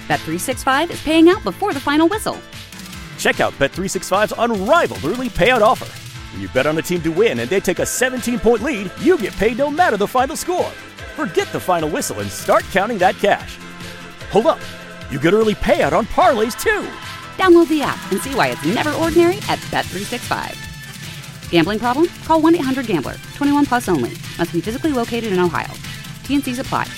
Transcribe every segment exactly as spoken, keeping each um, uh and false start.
Bet three sixty-five is paying out before the final whistle. Check out Bet three sixty-five's unrivaled early payout offer. When you bet on a team to win and they take a seventeen-point lead, you get paid no matter the final score. Forget the final whistle and start counting that cash. Hold up. You get early payout on parlays, too. Download the app and see why it's never ordinary at Bet three sixty-five. Gambling problem? Call one eight hundred gambler. twenty-one plus only. Must be physically located in Ohio. T N Cs apply.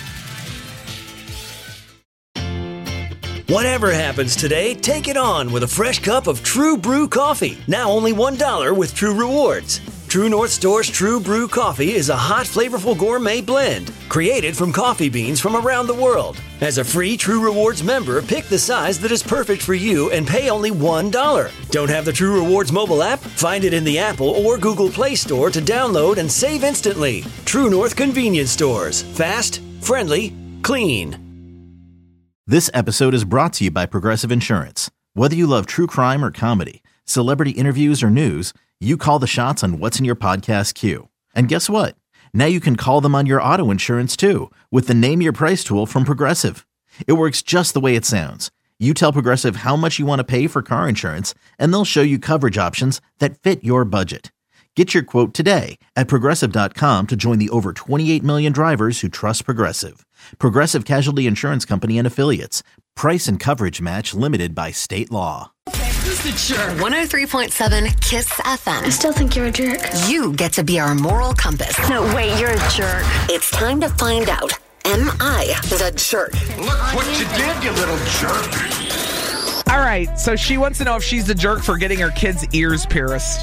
Whatever happens today, take it on with a fresh cup of True Brew coffee. Now only one dollar with True Rewards. True North Store's True Brew coffee is a hot, flavorful gourmet blend created from coffee beans from around the world. As a free True Rewards member, pick the size that is perfect for you and pay only one dollar. Don't have the True Rewards mobile app? Find it in the Apple or Google Play Store to download and save instantly. True North Convenience Stores. Fast, friendly, clean. This episode is brought to you by Progressive Insurance. Whether you love true crime or comedy, celebrity interviews or news, you call the shots on what's in your podcast queue. And guess what? Now you can call them on your auto insurance too with the Name Your Price tool from Progressive. It works just the way it sounds. You tell Progressive how much you want to pay for car insurance, and they'll show you coverage options that fit your budget. Get your quote today at Progressive dot com to join the over twenty-eight million drivers who trust Progressive. Progressive Casualty Insurance Company and Affiliates. Price and coverage match limited by state law. Who's the jerk? one oh three point seven KISS F M. I still think you're a jerk. You get to be our moral compass. No, wait, you're a jerk. It's time to find out. Am I the jerk? Look what you did, you little jerk. All right, so she wants to know if she's the jerk for getting her kids' ears pierced.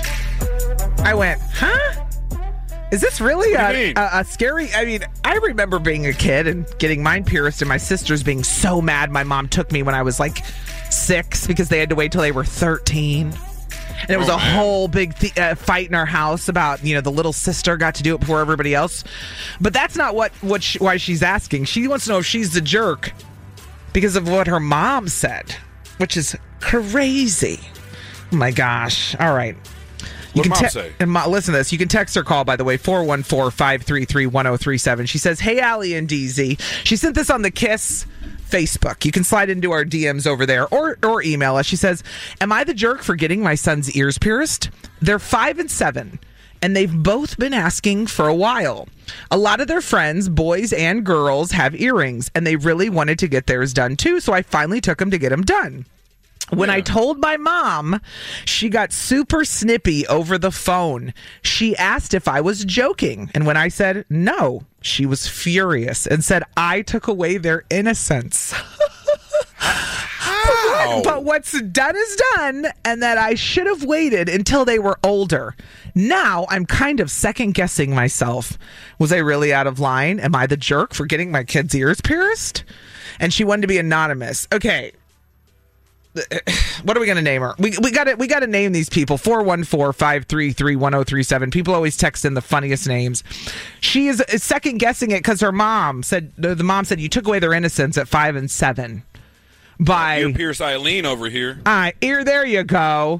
I went, huh? Is this really a, a, a scary? I mean, I remember being a kid and getting mine pierced and my sisters being so mad my mom took me when I was like six because they had to wait till they were thirteen. And it was oh, a man. whole big th- uh, fight in our house about, you know, the little sister got to do it before everybody else. But that's not what, what she, why she's asking. She wants to know if she's the jerk because of what her mom said, which is crazy. Oh, my gosh. All right. You what can did mom te- say? And mo- listen to this. You can text her call, by the way, four one four, five three three, one oh three seven. She says, hey, Allie and D Z. She sent this on the KISS Facebook. You can slide into our D Ms over there or, or email us. She says, am I the jerk for getting my son's ears pierced? They're five and seven, and they've both been asking for a while. A lot of their friends, boys and girls, have earrings, and they really wanted to get theirs done too, so I finally took them to get them done. When yeah. I told my mom, she got super snippy over the phone. She asked if I was joking. And when I said no, she was furious and said I took away their innocence. But, but what's done is done, and that I should have waited until they were older. Now I'm kind of second guessing myself. Was I really out of line? Am I the jerk for getting my kids' ears pierced? And she wanted to be anonymous. Okay. What are we going to name her? We we got to we got to name these people. four one four, five three three, one oh three seven. People always text in the funniest names. She is, is second guessing it because her mom said the mom said you took away their innocence at five and seven. By Ear Pierce Eileen over here. All right, ear. There you go.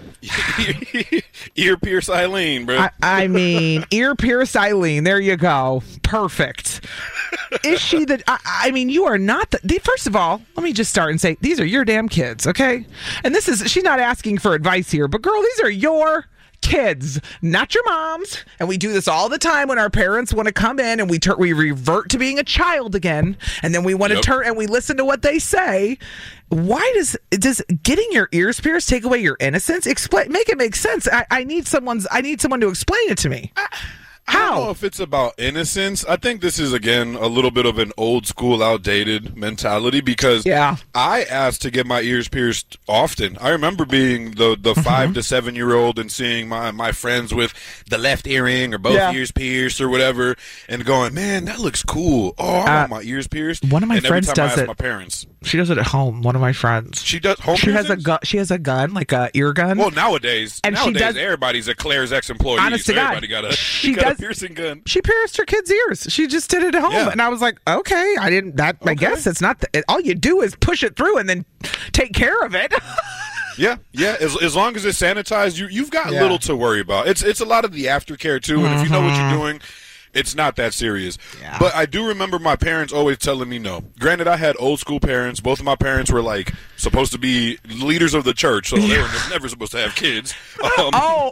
Ear Pierce Eileen, bro. I, I mean, Ear Pierce Eileen. There you go. Perfect. Is she the... I, I mean, you are not the, the... First of all, let me just start and say, these are your damn kids, okay? And this is... She's not asking for advice here, but girl, these are your kids, not your mom's. And we do this all the time when our parents want to come in and we tur- we revert to being a child again, and then we want to yep. turn and we listen to what they say. Why does does getting your ears pierced take away your innocence? Explain, make it make sense. I, I need someone's. I need someone to explain it to me. I, How? I don't know if it's about innocence. I think this is, again, a little bit of an old school, outdated mentality because yeah. I asked to get my ears pierced often. I remember being the, the mm-hmm. five to seven year old and seeing my, my friends with the left earring or both yeah. ears pierced or whatever and going, man, that looks cool. Oh, I uh, want my ears pierced. One of my and friends every time does I ask it. my parents. She does it at home. One of my friends. She does home She piercings? has a gun. She has a gun, like a ear gun. Well, nowadays, and nowadays she does, everybody's a Claire's ex-employee. Honest so to God, everybody got a, she got does, a piercing gun. She pierced her kids' ears. She just did it at home, yeah. and I was like, okay, I didn't. That okay. I guess it's not. The, it, all you do is push it through and then take care of it. Yeah, yeah. As as long as it's sanitized, you you've got yeah. little to worry about. It's it's a lot of the aftercare too, and mm-hmm. if you know what you're doing. It's not that serious. Yeah. But I do remember my parents always telling me no. Granted, I had old school parents. Both of my parents were like supposed to be leaders of the church, so they were never supposed to have kids. Um, oh,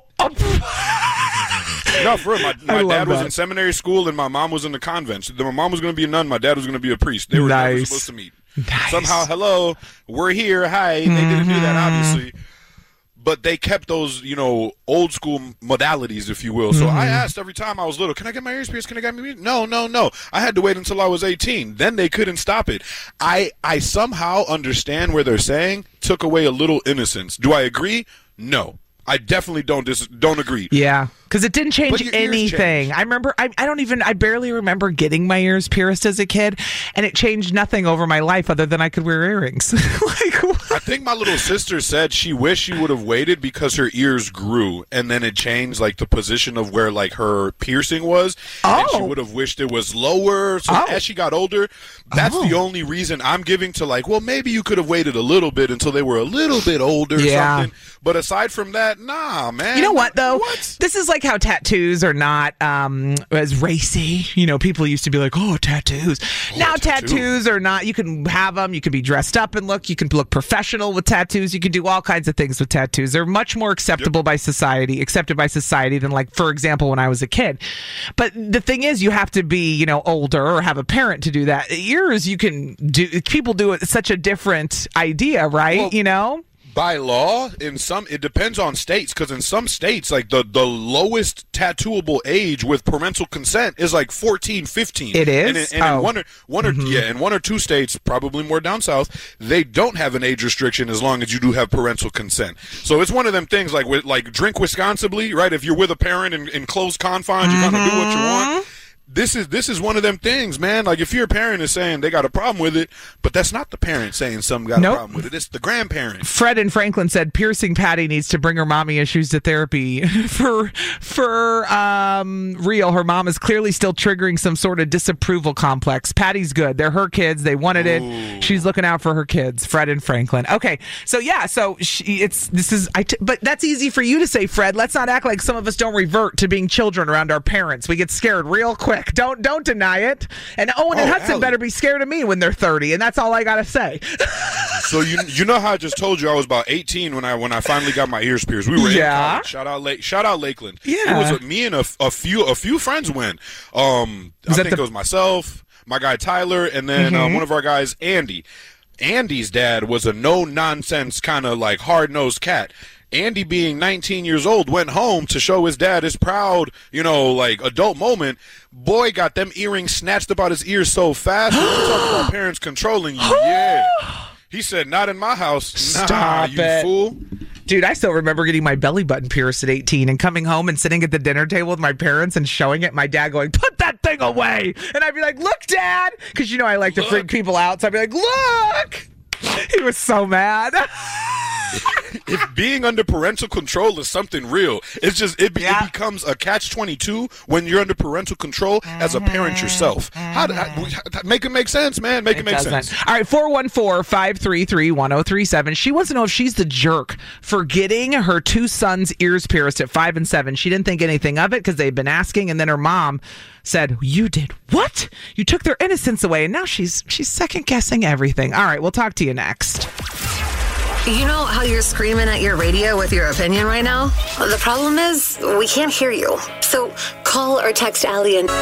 oh. No, for real. My, my dad was that. in seminary school, and my mom was in the convent. My mom was going to be a nun. My dad was going to be a priest. They were Nice. never supposed to meet. Nice. Somehow, hello, we're here. Hi. They didn't do that, obviously. But they kept those, you know, old school modalities, if you will. So mm-hmm. I asked every time I was little, can I get my ears pierced? Can I get my ears? No, no, no. I had to wait until I was eighteen. Then they couldn't stop it. I, I somehow understand where they're saying took away a little innocence. Do I agree? No. I definitely don't dis- don't agree. Yeah, because it didn't change anything. Changed. I remember, I, I don't even, I barely remember getting my ears pierced as a kid, and it changed nothing over my life other than I could wear earrings. Like, what? I think my little sister said she wished she would have waited because her ears grew, and then it changed like the position of where like her piercing was, oh. and she would have wished it was lower. So oh. as she got older, that's oh. the only reason I'm giving to like, well, maybe you could have waited a little bit until they were a little bit older or yeah. something. But aside from that, nah, man. You know what, though? What? This is like how tattoos are not um, as racy. You know, people used to be like, oh, tattoos. Oh, now tattoo. tattoos are not, you can have them, you can be dressed up and look, you can look professional with tattoos, you can do all kinds of things with tattoos. They're much more acceptable yep. by society, accepted by society than like, for example, when I was a kid. But the thing is, you have to be, you know, older or have a parent to do that. Ears, you can do, people do it, it's such a different idea, right? Well, you know? By law, in some, it depends on states, because in some states, like the, the lowest tattooable age with parental consent is like fourteen, fifteen. It is? And, in, and oh. in one or one or mm-hmm. yeah, in one or two states, probably more down south, they don't have an age restriction as long as you do have parental consent. So it's one of them things like with like drink responsibly, right? If you're with a parent in, in closed confines, mm-hmm. you're gonna do what you want. This is this is one of them things, man. Like if your parent is saying they got a problem with it, but that's not the parent saying something got nope. a problem with it. It's the grandparent. Fred and Franklin said piercing Patty needs to bring her mommy issues to therapy. for for um, real, her mom is clearly still triggering some sort of disapproval complex. Patty's good. They're her kids. They wanted Ooh. it. She's looking out for her kids. Fred and Franklin. Okay, so yeah, so she, it's this is I. T- but that's easy for you to say, Fred. Let's not act like some of us don't revert to being children around our parents. We get scared real quick. Don't don't deny it. And Owen and oh, Hudson Allie. better be scared of me when they're thirty, and that's all I gotta say. So you you know how I just told you I was about eighteen when I when I finally got my ears pierced. We were yeah. in college. Shout out Lake Shout out Lakeland. Yeah. It was with me and a, a few a few friends went. Um, I think the- it was myself, my guy Tyler, and then mm-hmm. uh, one of our guys, Andy. Andy's dad was a no nonsense kind of like hard nosed cat. Andy, being nineteen years old, went home to show his dad his proud, you know, like adult moment. Boy got them earrings snatched up out his ears so fast. When you talk about parents controlling you, yeah. He said, "Not in my house." Nah, Stop you it. fool. Dude, I still remember getting my belly button pierced at eighteen and coming home and sitting at the dinner table with my parents and showing it. My dad going, "Put that thing away." And I'd be like, "Look, Dad." Because, you know, I like to Look. freak people out. So I'd be like, "Look." He was so mad. If being under parental control is something real, it's just it, Yeah. it becomes a catch twenty-two when you're under parental control as a parent yourself. How, do- how, how make it make sense, man? Make it, It make doesn't. sense. All right, four one four, five three three, one oh three seven. She wants to know if she's the jerk for getting her two sons' ears pierced at five and seven. She didn't think anything of it because they've been asking, and then her mom said, "You did what? You took their innocence away," and now she's she's second guessing everything. All right, we'll talk to you next. You know how you're screaming at your radio with your opinion right now? Well, the problem is, we can't hear you. So call or text Allie and...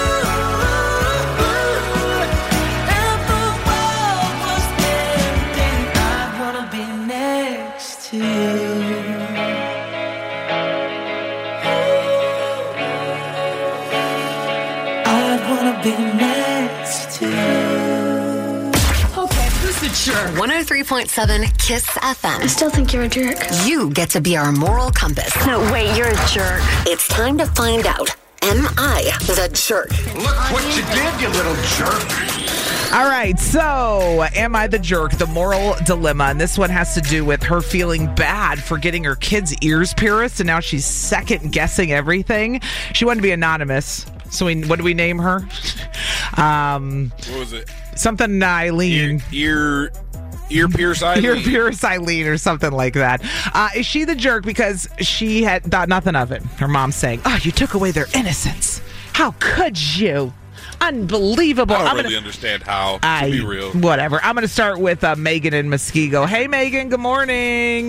one oh three point seven KISS F M. I still think you're a jerk. You get to be our moral compass. No, wait, you're a jerk. It's time to find out, am I the jerk? Look what you did, you little jerk. All right, so am I the jerk? The moral dilemma. And this one has to do with her feeling bad for getting her kids' ears pierced, and now she's second guessing everything. She wanted to be anonymous. So we, what do we name her? Um, What was it? something Eileen. Ear, ear, ear pierce Eileen. Ear pierce Eileen or something like that. Uh, is she the jerk because she had thought nothing of it? Her mom's saying, "Oh, you took away their innocence." How could you? Unbelievable. I don't I'm really gonna, understand how, to I, be real. Whatever. I'm going to start with uh, Megan in Muskego. Hey, Megan, good morning.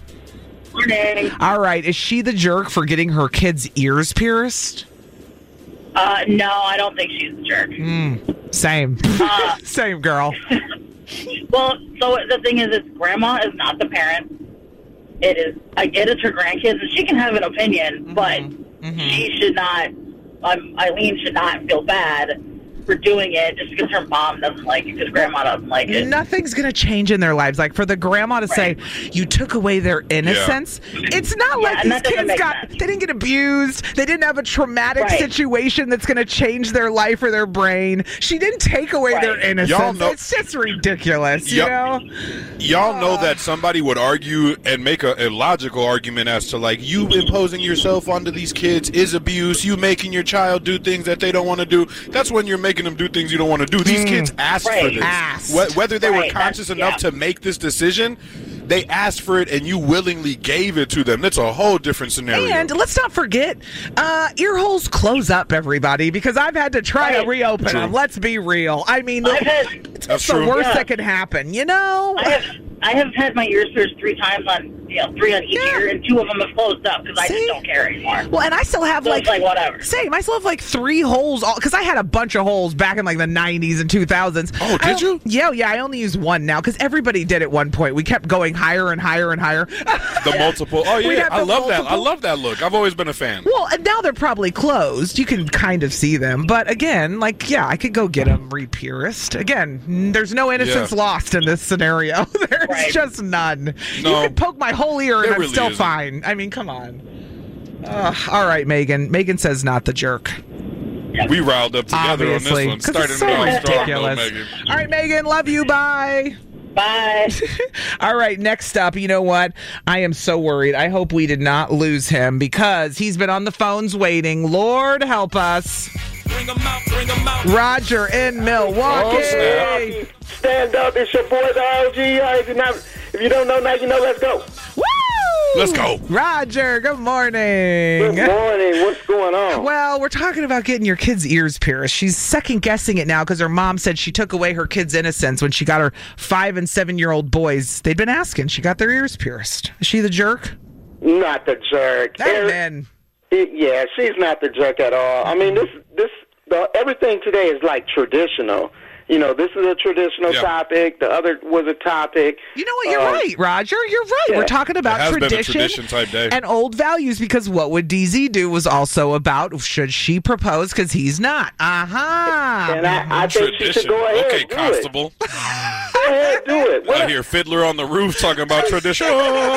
Morning. All right. Is she the jerk for getting her kids' ears pierced? Uh, no, I don't think she's a jerk. Mm, same. Uh, same, girl. Well, so the thing is, is grandma is not the parent. It is, I get it's her grandkids, and she can have an opinion, mm-hmm. but mm-hmm. she should not, um, Eileen should not feel bad for doing it just because her mom doesn't like it, because grandma doesn't like it. Nothing's going to change in their lives. Like, for the grandma to Right. say, you took away their innocence, yeah. it's not Yeah, like and these that doesn't kids make got, sense. they didn't get abused. They didn't have a traumatic Right. situation that's going to change their life or their brain. She didn't take away Right. their innocence. Y'all know- It's just ridiculous, you Y'all- know? Y'all know that somebody would argue and make a, a logical argument as to, like, you imposing yourself onto these kids is abuse. You making your child do things that they don't want to do. That's when you're making them do things you don't want to do. These Mm. kids asked Right. for this. Asked. Wh- Whether they were Right, conscious that's- enough yeah. to make this decision, they asked for it and you willingly gave it to them. That's a whole different scenario. And let's not forget, uh, ear holes close up, everybody, because I've had to try to Right. reopen True. them. Let's be real. I mean, I've had, it's That's the true. worst Yeah. that could happen, you know? I have, I have had my ears pierced three times on, you know, three on each Yeah. ear, and two of them have closed up because I See? just don't care anymore. Well, and I still have So like, it's like, whatever. Same. I still have like three holes, all because I had a bunch of holes back in like the nineties and two thousands. Oh, I did you? Yeah, yeah. I only use one now because everybody did at one point. We kept going higher and higher and higher. The multiple. Oh, We yeah. have I the love that. I multiple- love that look. I've always been a fan. Well, and now they're probably closed. You can kind of see them, but again, like, yeah, I could go get them re-pierced. Again, n- there's no innocence Yeah. lost in this scenario. There's Right. just none. No. You could poke my whole ear and There I'm really still isn't. fine. I mean, come on. Ugh, all right, Megan. Megan says not the jerk. We riled up together Obviously, on this 'cause one. it's Starting so it off strong, though, ridiculous. Megan. All right, Megan, love you. Bye. Bye. All right, next up, you know what? I am so worried. I hope we did not lose him because he's been on the phones waiting. Lord help us. Bring 'em out, bring 'em out. Roger in Milwaukee. Oh, snap. Stand up. It's your boy, the O G. Uh, If you, not, if you don't know now, you know. Let's go. Woo! Let's go. Roger, good morning. Good morning. What's going on? Well, we're talking about getting your kids' ears pierced. She's second guessing it now because her mom said she took away her kids' innocence when she got her five and seven year old boys. They'd been asking. She got their ears pierced. Is she the jerk? Not the jerk. Er- Amen. it- yeah, she's not the jerk at all. I mean, this, this, the, everything today is like traditional. You know, this is a traditional Yeah. topic. The other was a topic. You know what? You're Um, right, Roger. You're right. yeah. We're talking about It has been a tradition, tradition type day. and old values because what would D Z do was also about should she propose because he's not. Uh-huh. And I, I think she Tradition. should go ahead Okay, and do Constable. it. Go ahead, do it. I What- hear Fiddler on the Roof talking about tradition.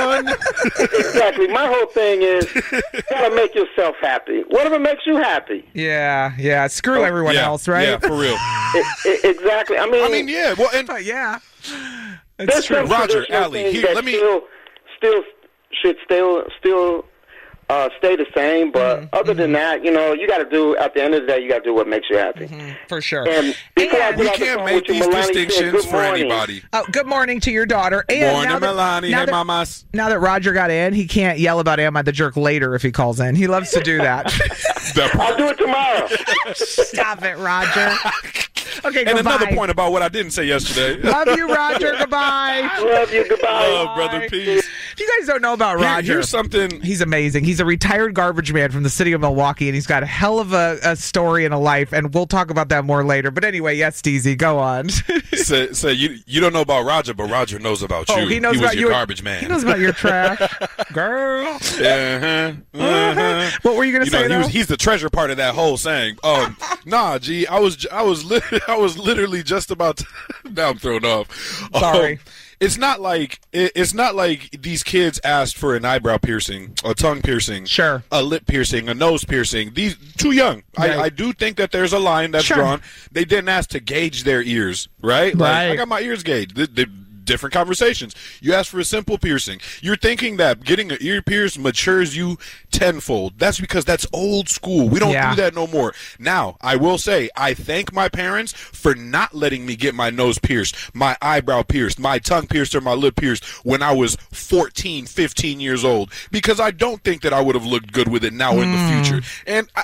Exactly. My whole thing is you gotta make yourself happy. Whatever makes you happy. Yeah, yeah. Screw everyone yeah, else, right? Yeah, for real. I- I- exactly. I mean, I mean, yeah. Well, and But yeah. there's It's true. some Roger, traditional Allie, things here, that let me- still, still should still still uh, stay the same. But Mm-hmm. other than that, you know, you got to do. At the end of the day, you got to do what makes you happy. For sure. And before I And- get we off the can't phone make with you, these Melania said, distinctions "Good for morning." anybody. Oh, good morning to your daughter. And Morning, now that, Melanie. now Hey, that- mamas. Now that Roger got in, he can't yell about Am I the Jerk later if he calls in. He loves to do that. That part. I'll do it tomorrow. Stop it, Roger. Okay, And goodbye. another point about what I didn't say yesterday. Love you, Roger. Goodbye. Love you. Goodbye. Love, brother. Peace. If you guys don't know about Here- Roger, here's something. he's amazing. He's a retired garbage man from the city of Milwaukee, and he's got a hell of a, a story and a life, and we'll talk about that more later. But anyway, yes, D Z, go on. Say, say you you don't know about Roger, but Roger knows about you. Oh, he knows was about your your garbage man. He knows about your trash, girl. Uh-huh, uh-huh. What were you gonna You say? know, he though? was, he's the treasure part of that whole saying. Um, nah, G, I was, I was, li- I was literally just about. To, now I'm thrown off. Sorry. Um, it's not like it, it's not like these kids asked for an eyebrow piercing, a tongue piercing, Sure. a lip piercing, a nose piercing. These too young. Right. I, I do think that there's a line that's Sure. drawn. They didn't ask to gauge their ears, right? Like, Right. I got my ears gauged. The, the, different conversations. You ask for a simple piercing. You're thinking that getting an ear pierced matures you tenfold. That's because that's old school. We don't Yeah. do that no more. Now, I will say, I thank my parents for not letting me get my nose pierced, my eyebrow pierced, my tongue pierced, or my lip pierced when I was fourteen, fifteen years old, because I don't think that I would have looked good with it now in the future. And I,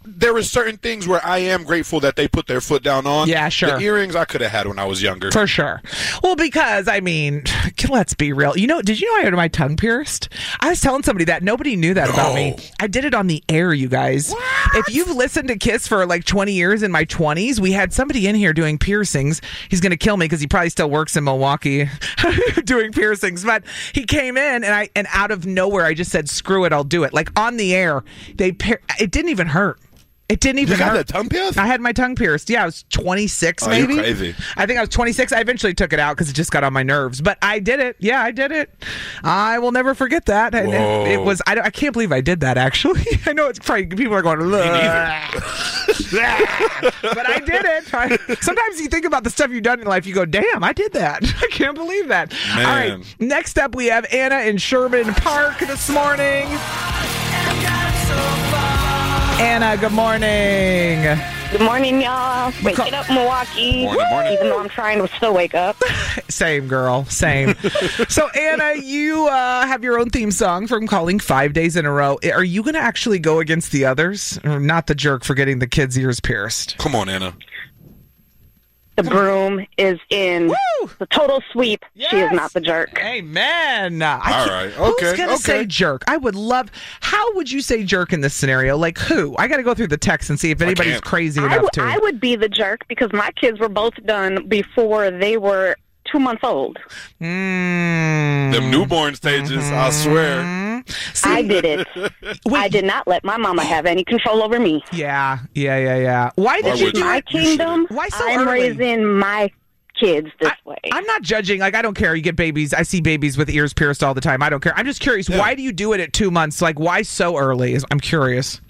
there were certain things where I am grateful that they put their foot down on. Yeah, sure. The earrings I could have had when I was younger. For sure. Well, because, I mean, let's be real. You know, did you know I had my tongue pierced? I was telling somebody that. Nobody knew that no. about me. I did it on the air, you guys. What? If you've listened to Kiss for like twenty years, in my twenties, we had somebody in here doing piercings. He's going to kill me because he probably still works in Milwaukee doing piercings. But he came in, and I and out of nowhere, I just said, screw it, I'll do it. Like on the air, they pier- it didn't even hurt. It didn't even you got hurt. that tongue pierced? I had my tongue pierced. Yeah, I was twenty-six, oh, maybe. You're crazy. I think I was twenty-six. I eventually took it out because it just got on my nerves. But I did it. Yeah, I did it. I will never forget that. And it, it was. I, don't- I can't believe I did that. Actually, I know it's probably people are going. but I did it. I, sometimes you think about the stuff you've done in life. You go, damn, I did that. I can't believe that. Man. All right. Next up, we have Anna in Sherman Park this morning. Anna, good morning. Good morning, y'all. Waking up, Milwaukee. Morning, morning. Even though I'm trying to still wake up. Same, girl. Same. So, Anna, you uh, have your own theme song from calling five days in a row. Are you going to actually go against the others? Or not the jerk for getting the kids' ears pierced? Come on, Anna. The broom is in Woo! the total sweep. Yes! She is not the jerk. Amen. All right. Okay. Who's going to okay. say jerk? I would love... How would you say jerk in this scenario? Like, who? I got to go through the text and see if anybody's can't. crazy I, enough w- to. I would be the jerk because my kids were both done before they were two months old. Mm. Them newborn stages, I swear. See, I did it. Wait. I did not let my mama have any control over me. Yeah, yeah, yeah, yeah. Why did Why you would do you? My it? kingdom, Why so I'm early? raising my kids this I, way. I'm not judging. Like, I don't care. You get babies. I see babies with ears pierced all the time. I don't care. I'm just curious. Yeah. Why do you do it at two months? Like, why so early? I'm curious.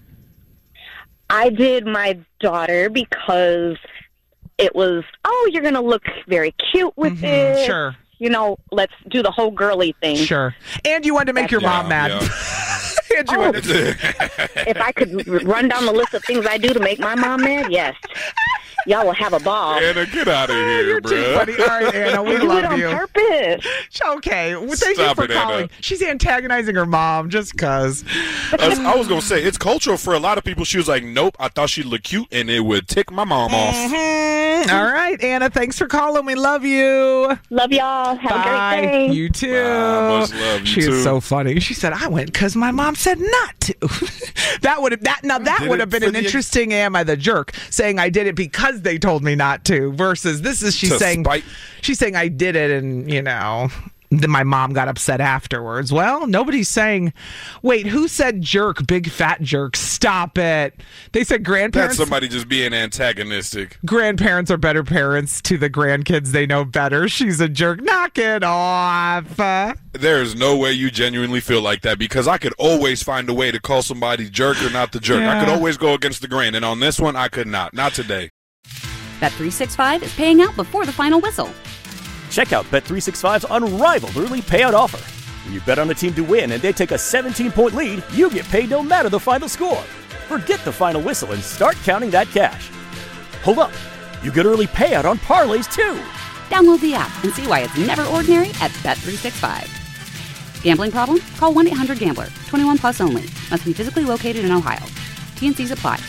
I did my daughter because it was, oh, you're going to look very cute with Mm-hmm. it. Sure. You know, let's do the whole girly thing. Sure. And you wanted to make your Yeah, mom mad. yeah. And you Oh. wanted to- If I could r- run down the list of things I do to make my mom mad, yes. Y'all will have a ball. Anna, get out of here, You're too bro. funny. All right, Anna, we do love it on you. purpose. Okay. Well, thank Stop you it, for Anna. calling. She's antagonizing her mom just because. I was, I was gonna say it's cultural for a lot of people. She was like, "Nope, I thought she'd look cute, and it would tick my mom off." Mm-hmm. All right, Anna, thanks for calling. We love you. Love y'all. Have Bye. a great day. You too. Bye. Much love. You she too. is so funny. She said, "I went because my mom said not to." that would have that now that Did would it have been for an the- interesting. Am I the jerk saying I did it because they told me not to? Versus this is she's To saying spite. she's saying I did it and you know. Then my mom got upset afterwards. Well, nobody's saying, wait, who said jerk, big fat jerk? Stop it. They said That's grandparents. somebody just being antagonistic. Grandparents are better parents to the grandkids. They know better. She's a jerk. Knock it off. Uh, There is no way you genuinely feel like that because I could always find a way to call somebody jerk or not the jerk. I could Yeah. always go against the grain, and on this one, I could not. Not today. Bet three sixty-five is paying out before the final whistle. Check out Bet three sixty-five's unrivaled early payout offer. When you bet on a team to win and they take a seventeen-point lead, you get paid no matter the final score. Forget the final whistle and start counting that cash. Hold up. You get early payout on parlays, too. Download the app and see why it's never ordinary at Bet three sixty-five. Gambling problem? Call one eight hundred gambler. twenty-one plus only. Must be physically located in Ohio. T N Cs apply.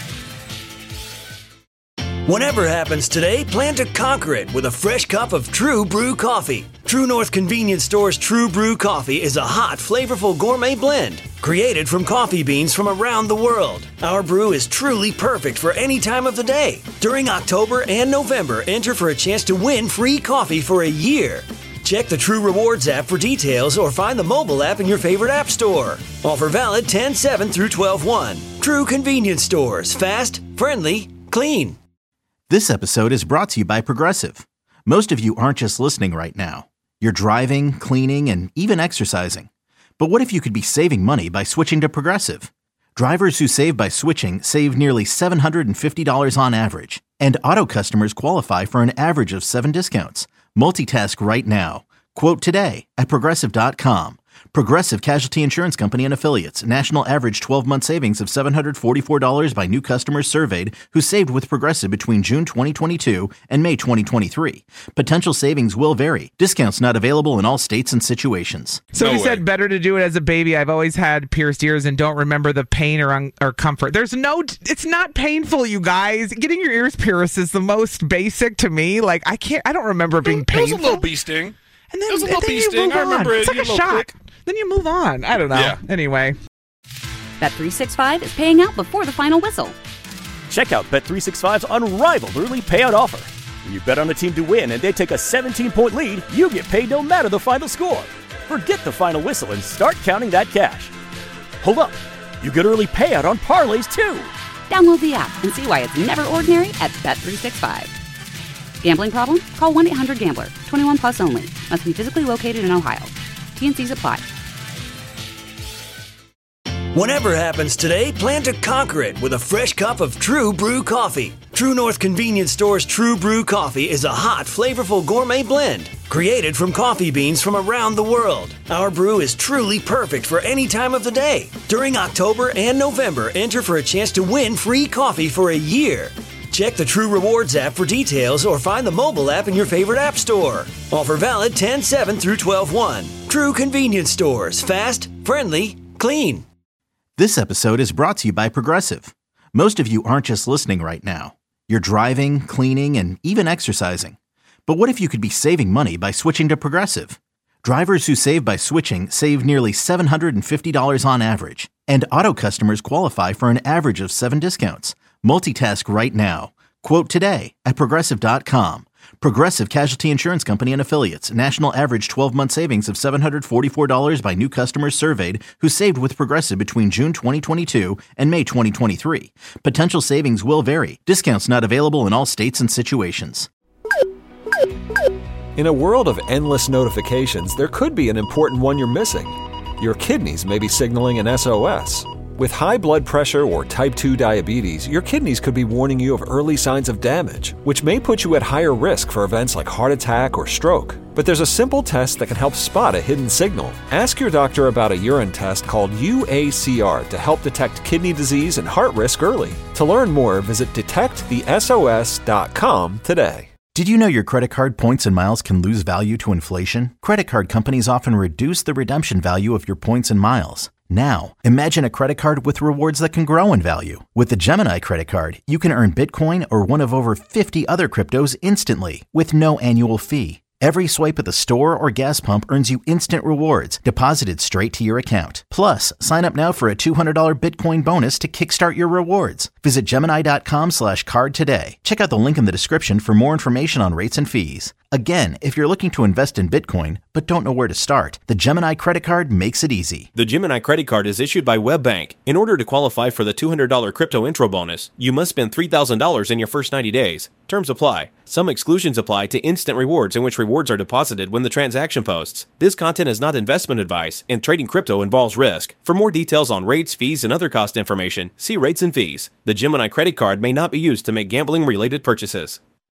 Whatever happens today, plan to conquer it with a fresh cup of True Brew coffee. True North Convenience Store's True Brew coffee is a hot, flavorful gourmet blend created from coffee beans from around the world. Our brew is truly perfect for any time of the day. During October and November, enter for a chance to win free coffee for a year. Check the True Rewards app for details or find the mobile app in your favorite app store. Offer valid ten seven through twelve one. True Convenience Stores. Fast, friendly, clean. This episode is brought to you by Progressive. Most of you aren't just listening right now. You're driving, cleaning, and even exercising. But what if you could be saving money by switching to Progressive? Drivers who save by switching save nearly seven hundred fifty dollars on average. And auto customers qualify for an average of seven discounts. Multitask right now. Quote today at Progressive dot com. Progressive Casualty Insurance Company and Affiliates. National average twelve-month savings of seven hundred forty-four dollars by new customers surveyed who saved with Progressive between June twenty twenty-two and May twenty twenty-three. Potential savings will vary. Discounts not available in all states and situations. So No he way. said better to do it as a baby. I've always had pierced ears and don't remember the pain or un- or comfort. There's no, it's not painful, you guys. Getting your ears pierced is the most basic to me. Like, I can't, I don't remember it being It was painful. a little bee sting. And then, It was a and little then bee you sting. move I remember on. it. It's like You a little shock. click. Then you move on. I don't know. Yeah. Anyway. Bet three sixty-five is paying out before the final whistle. Check out Bet three sixty-five's unrivaled early payout offer. When you bet on a team to win and they take a seventeen-point lead, you get paid no matter the final score. Forget the final whistle and start counting that cash. Hold up. You get early payout on parlays, too. Download the app and see why it's never ordinary at Bet three sixty-five. Gambling problem? Call one eight hundred gambler. twenty-one plus only. Must be physically located in Ohio. T N Cs apply. Whatever happens today, plan to conquer it with a fresh cup of True Brew coffee. True North Convenience Store's True Brew coffee is a hot, flavorful gourmet blend created from coffee beans from around the world. Our brew is truly perfect for any time of the day. During October and November, enter for a chance to win free coffee for a year. Check the True Rewards app for details or find the mobile app in your favorite app store. Offer valid ten seven through twelve one. True Convenience Stores. Fast, friendly, clean. This episode is brought to you by Progressive. Most of you aren't just listening right now. You're driving, cleaning, and even exercising. But what if you could be saving money by switching to Progressive? Drivers who save by switching save nearly seven hundred fifty dollars on average. And auto customers qualify for an average of seven discounts. Multitask right now. Quote today at Progressive dot com. Progressive Casualty Insurance Company and Affiliates. National average twelve-month savings of seven hundred forty-four dollars by new customers surveyed who saved with Progressive between June twenty twenty-two and May twenty twenty-three. Potential savings will vary. Discounts not available in all states and situations. In a world of endless notifications, there could be an important one you're missing. Your kidneys may be signaling an S O S. With high blood pressure or type two diabetes, your kidneys could be warning you of early signs of damage, which may put you at higher risk for events like heart attack or stroke. But there's a simple test that can help spot a hidden signal. Ask your doctor about a urine test called U A C R to help detect kidney disease and heart risk early. To learn more, visit detect the S O S dot com today. Did you know your credit card points and miles can lose value to inflation? Credit card companies often reduce the redemption value of your points and miles. Now, imagine a credit card with rewards that can grow in value. With the Gemini credit card, you can earn Bitcoin or one of over fifty other cryptos instantly with no annual fee. Every swipe at the store or gas pump earns you instant rewards deposited straight to your account. Plus, sign up now for a two hundred dollars Bitcoin bonus to kickstart your rewards. Visit Gemini dot com slash card today. Check out the link in the description for more information on rates and fees. Again, if you're looking to invest in Bitcoin but don't know where to start, the Gemini credit card makes it easy. The Gemini credit card is issued by WebBank. In order to qualify for the two hundred dollars crypto intro bonus, you must spend three thousand dollars in your first ninety days. Terms apply. Some exclusions apply to instant rewards, in which rewards are deposited when the transaction posts. This content is not investment advice, and trading crypto involves risk. For more details on rates, fees, and other cost information, see rates and fees. The Gemini credit card may not be used to make gambling-related purchases.